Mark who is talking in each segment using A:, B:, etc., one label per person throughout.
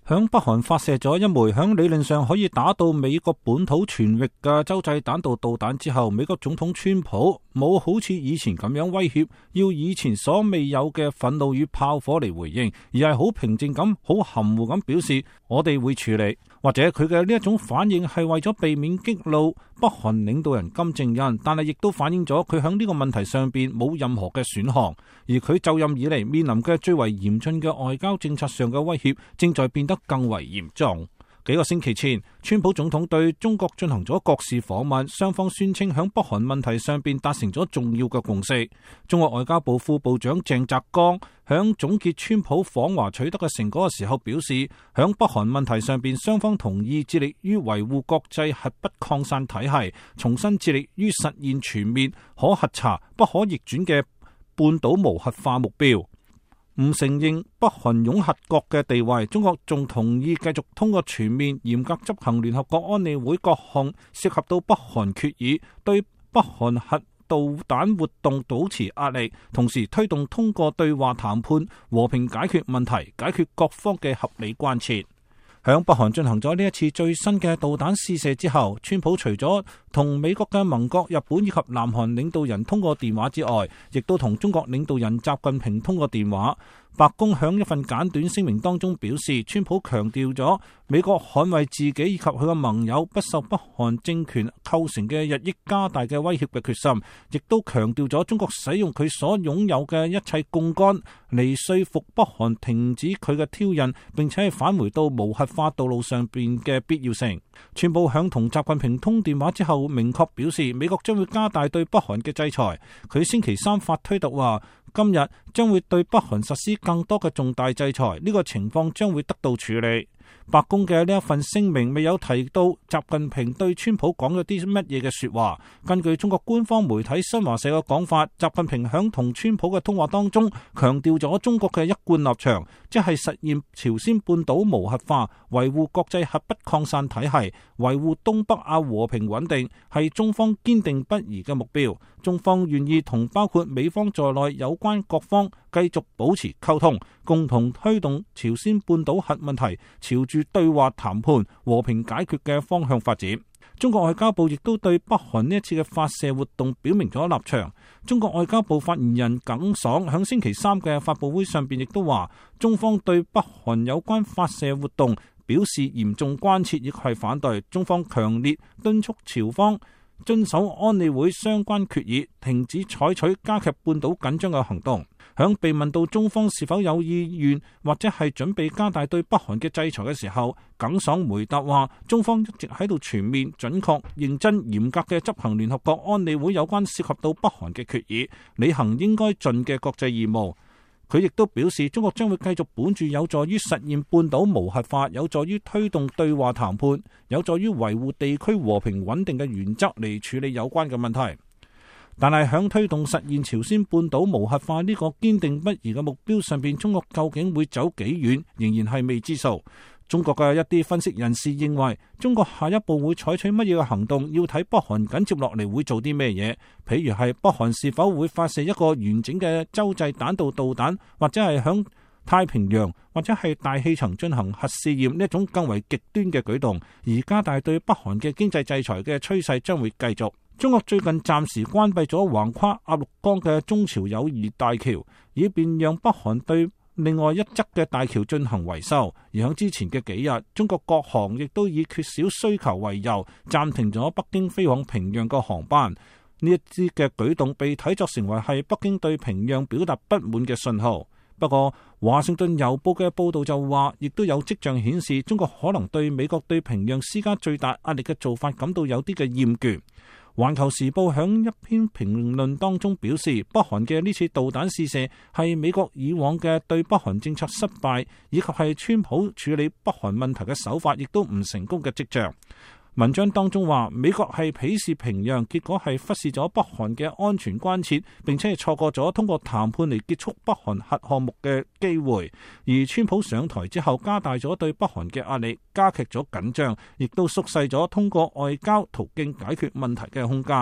A: 響北韓發射咗一枚響理論上可以打到美國本土全域嘅洲際彈道導彈之後，美國總統川普冇好似以前咁樣威脅，要以前所未有嘅憤怒與炮火嚟回應，而係好平靜咁、好含糊咁表示我哋會處理。或者佢嘅呢一種反應係為咗避免激怒北韓領導人金正恩，但係亦都反映咗佢響呢個問題上邊冇任何嘅選項，而佢就任以嚟面臨嘅最為嚴峻嘅外交政策上嘅威脅正在變得更為嚴重。幾個星期前，川普總統對中國進行咗國事訪問，雙方宣稱響北韓問題上邊達成咗重要嘅共識。中國外交部副部長鄭澤剛響總結川普訪華取得嘅成果嘅時候表示，響北韓問題上邊，雙方同意致力於維護國際核不擴散體系，重新致力於實現全面可核查、不可逆轉嘅半島無核化目標。唔承認北韓擁核國嘅地位，中國仲同意繼續通過全面嚴格執行聯合國安理會各項涉及到北韓決議，對北韓核導彈活動保持壓力，同時推動通過對話談判和平解決問題，解決各方嘅合理關切。響北韓進行咗呢一次最新嘅導彈試射之後，川普除咗同美國嘅盟國日本以及南韓領導人通過電話之外，亦都同中國領導人習近平通過電話。白宮響一份簡短聲明當中表示，川普強調咗美國捍衛自己以及佢嘅盟友不受北韓政權構成嘅日益加大嘅威脅嘅決心，亦都強調咗中國使用佢所擁有嘅一切槓桿嚟說服北韓停止佢嘅挑釁，並且係返回到無核化道路上邊嘅必要性。川普響同習近平通電話之後，明確表示美國將會加大對北韓嘅制裁。佢星期三發推特話，今日將會對北韓實施更多嘅重大制裁，呢個情況將會得到處理。白宮嘅呢一份聲明未有提到習近平對川普講咗啲乜嘢嘅說話。根據中國官方媒體新華社嘅講法，習近平響同川普嘅通話當中強調咗中國嘅一貫立場，即係實現朝鮮半島無核化，維護國際核不擴散體系，維護東北亞和平穩定，係中方堅定不移嘅目標。中方願意同包括美方在內有關各方繼續保持溝通，共同推動朝鮮半島核問題朝住對話談判、和平解決嘅方向發展。中國外交部亦都對北韓呢一次嘅發射活動表明咗立場。中國外交部發言人耿爽響星期三嘅發佈會上邊亦都話，中方對北韓有關發射活動表示嚴重關切，亦係反對。中方強烈敦促朝方遵守安理會相關決議，停止採取加劇半島緊張嘅行動。響被問到中方是否有意願或者係準備加大對北韓嘅制裁嘅時候，耿爽回答話，中方一直喺度全面、準確、認真、嚴格嘅執行聯合國安理會有關涉及到北韓嘅決議，履行應該盡嘅國際義務。佢亦都表示，中國將會繼續本住有助於實現半島無核化、有助於推動對話談判、有助於維護地區和平穩定嘅原則嚟處理有關嘅問題。但係響推動實現朝鮮半島無核化呢個堅定不移嘅目標上邊，中國究竟會走幾遠，仍然係未知數。中國嘅一啲分析人士認為，中國下一步會採取乜嘢嘅行動，要睇北韓緊接落嚟會做啲咩嘢。譬如係北韓是否會發射一個完整嘅洲際彈道導彈，或者係響太平洋或者係大氣層進行核試驗呢一種更為極端嘅舉動，而加大對北韓嘅經濟制裁嘅趨勢將會繼續。中國最近暫時關閉咗橫跨鴨綠江嘅中朝友誼大橋，以便讓北韓對另外一側嘅大橋進行維修。而喺之前嘅幾日，中國國航亦都以缺少需求為由，暫停咗北京飛往平壤嘅航班。呢一啲嘅舉動被睇作成為係北京對平壤表達不滿嘅信號。不過，華盛頓郵報嘅報道就話，亦都有跡象顯示，中國可能對美國對平壤施加最大壓力嘅做法感到有啲嘅厭倦。環球時報響一篇評論當中表示，北韓嘅呢次導彈試射係美國以往嘅對北韓政策失敗，以及係川普處理北韓問題嘅手法亦都唔成功嘅跡象。文章當中話，美國係鄙視平壤，結果係忽視咗北韓嘅安全關切，並且係錯過咗通過談判嚟結束北韓核項目嘅機會。而川普上台之後，加大咗對北韓嘅壓力，加劇咗緊張，亦都縮細咗通過外交途徑解決問題嘅空間。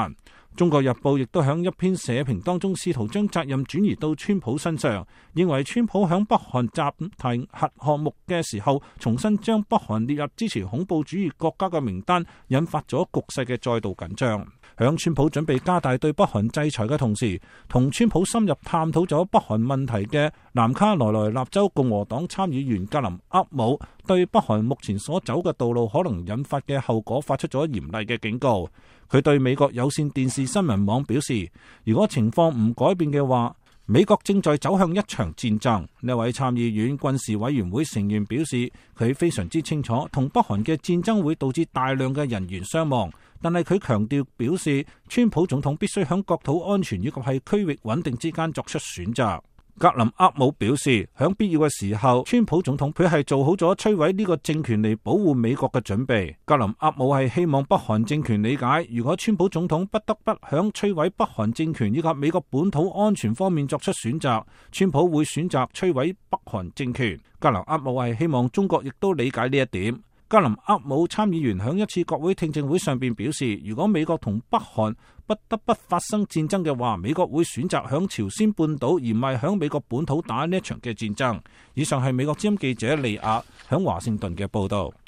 A: 中國日報亦都響一篇社評當中試圖將責任轉移到川普身上，認為川普響北韓暫停核項目嘅時候，重新將北韓列入支持恐怖主義國家嘅名單，引發咗局勢嘅再度緊張。響川普準備加大對北韓制裁嘅同時，同川普深入探討咗北韓問題嘅南卡羅來納州共和黨參議員格林厄姆對北韓目前所走嘅道路可能引發嘅後果發出咗嚴厲嘅警告。佢對美國有線電視新聞網表示，如果情況唔改變嘅話，美國正在走向一場戰爭。呢位參議院軍事委員會成員表示，佢非常之清楚同北韓嘅戰爭會導致大量嘅人員傷亡，但係佢強調表示，川普總統必須喺國土安全以及係區域穩定之間作出選擇。格林厄姆表示，喺必要嘅時候，川普總統佢係做好咗摧毀呢個政權嚟保護美國嘅準備。格林厄姆係希望北韓政權理解，如果川普總統不得不響摧毀北韓政權以及美國本土安全方面作出選擇，川普會選擇摧毀北韓政權。格林厄姆係希望中國亦都理解呢一點。格林厄姆參議員喺一次國會聽證會上邊表示，如果美國同北韓不得不發生戰爭嘅話，美國會選擇響朝鮮半島而唔係響美國本土打呢一場嘅戰爭。以上係美國之音記者利亞響華盛頓嘅報道。